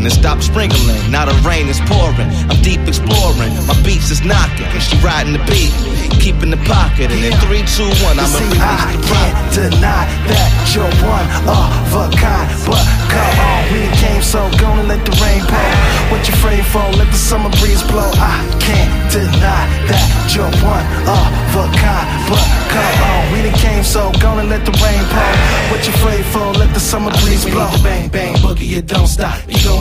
and it stopped sprinkling. Now the rain is pouring, I'm deep exploring. My beats is knocking, and she riding the beat, keeping the pocket. And in 3, 2, 1, I'ma release I the can't deny that you're one of a kind. But come on, we done came, so gonna let the rain pour. What you afraid for? Let the summer breeze blow. I can't deny that you're one of a kind. But come on, we done came, so gonna let the rain pour. What you afraid for? Let the summer breeze blow. Bang, bang, boogie, it don't stop. You gon'